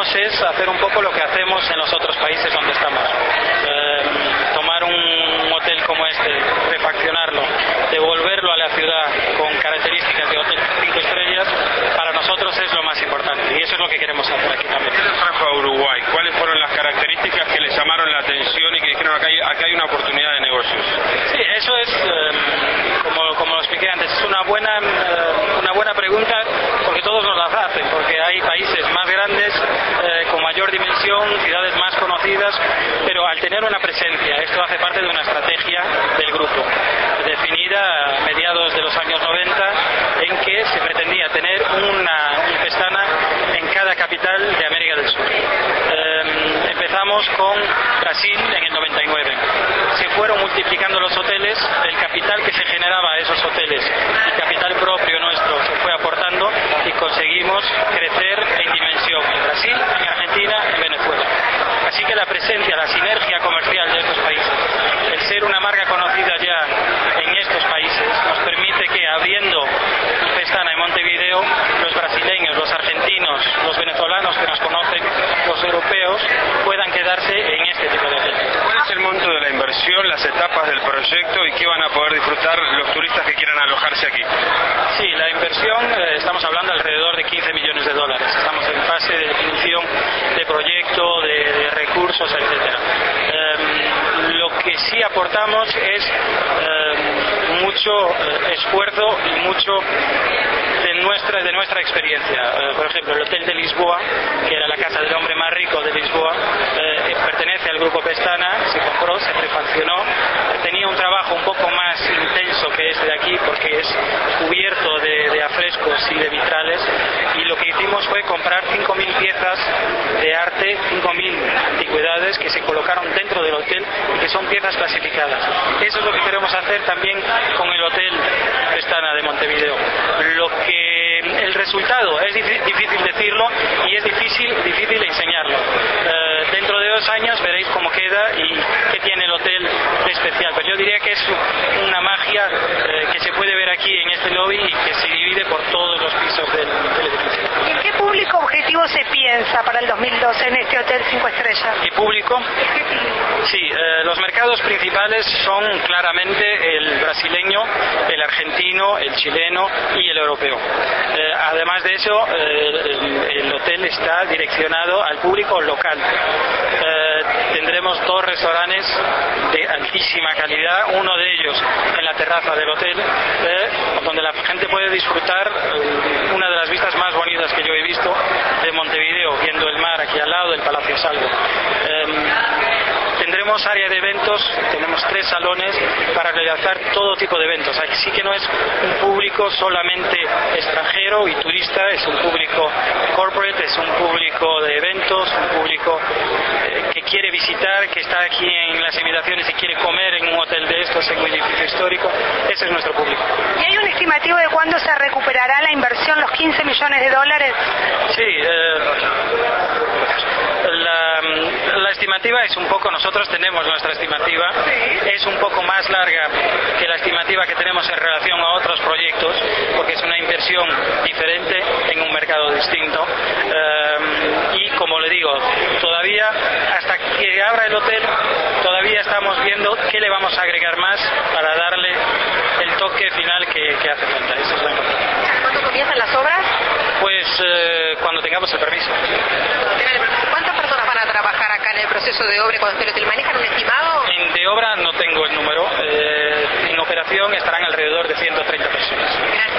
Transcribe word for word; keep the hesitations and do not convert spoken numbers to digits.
queremos es hacer un poco lo que hacemos en los otros países donde estamos. Eh, tomar un hotel como este, refaccionarlo, devolverlo a la ciudad con características de hotel cinco estrellas, para nosotros es lo más importante y eso es lo que queremos hacer aquí también. ¿Qué les trajo a Uruguay? ¿Cuáles fueron las características que les llamaron la atención y que dijeron acá hay, acá hay una oportunidad de negocios? Sí, eso es, eh, como, como lo expliqué antes, es una buena, eh, una buena pregunta porque todos nos las hacen, porque hay países más grandes, eh, con mayor dimensión, ciudades más conocidas, pero al tener una presencia, esto hace parte de una estrategia del grupo, definida a mediados de los años noventa, en que se pretendía tener una, un Pestana en cada capital de América del Sur. Eh, empezamos con Brasil en el noventa y nueve. Se fueron multiplicando los hoteles, el capital que se generaba a esos hoteles, el capital propio nuestro se fue aportando y conseguimos crecer en dimensión en Brasil, en Argentina, en Venezuela. Así que la presencia, la sinergia comercial de estos países, el ser una marca conocida ya en estos países, nos permite que, habiendo un Pestana en Montevideo, los brasileños, los argentinos, los venezolanos que nos conocen, los europeos, puedan quedarse en este tipo de hoteles. ¿Cuál es el monto de la inversión, las etapas del proyecto y qué van a poder disfrutar los turistas que quieran alojarse aquí? Sí, la inversión, eh, estamos hablando alrededor de quince millones de dólares. Estamos en fase de definición de proyecto, de, de recursos, etcétera. Eh, lo que sí aportamos es eh, mucho eh, esfuerzo y mucho de nuestra, de nuestra experiencia. Eh, por ejemplo, el Hotel de Lisboa, que era la casa del hombre más rico de Lisboa, eh, pertenece al grupo Pestana, se compró, se refaccionó, tenía un trabajo un poco más intenso que este de aquí porque es cubierto de, de afrescos y de vitrales, y lo que hicimos fue comprar cinco mil piezas de arte, cinco mil antigüedades que se colocaron dentro del hotel y que son piezas clasificadas. Eso es lo que queremos hacer también con el Hotel Pestana de Montevideo. Lo que el resultado es difícil decirlo y es difícil, difícil enseñarlo. Eh, dentro de dos años veréis cómo queda y qué tiene el hotel de especial, pero yo diría que es una magia eh, que se puede ver aquí en este lobby y que se divide por todos los pisos del, del edificio. ¿Y en qué público objetivo se piensa para el dos mil doce en este hotel cinco estrellas? ¿Y público? Sí, eh, los mercados principales son claramente el brasileño, el argentino, el chileno y el europeo. Eh, además de eso, eh, el, el hotel está direccionado al público local. Eh, tendremos dos restaurantes de altísima calidad, uno de ellos en la terraza del hotel, eh, donde la gente puede disfrutar eh, una de las vistas más bonitas que yo he visto de Montevideo, viendo el mar aquí al lado del Palacio Salvo. Eh, Tendremos área de eventos, tenemos tres salones para realizar todo tipo de eventos. Así que no es un público solamente extranjero y turista, es un público corporate, es un público de eventos, un público eh, que quiere visitar, que está aquí en las inmediaciones y quiere comer en un hotel de estos, en un edificio histórico. Ese es nuestro público. ¿Y hay un estimativo de cuándo se recuperará la inversión, los quince millones de dólares? Sí, eh, la, la estimativa es un poco, nosotros tenemos nuestra estimativa, es un poco más larga que la estimativa que tenemos en relación a otros proyectos, porque es una inversión diferente en un mercado distinto. Eh, y como le digo, todavía, hasta que abra el hotel, todavía estamos viendo qué le vamos a agregar más para darle el toque final que, que hace falta. Eso es lo importante. ¿Cuándo comienzan las obras? Pues eh, cuando tengamos el permiso. ¿Cuántas personas van a trabajar acá en el proceso de obra cuando el hotel? ¿Manejan un estimado? En de obra no tengo el número. Eh, en operación estarán alrededor de ciento treinta personas.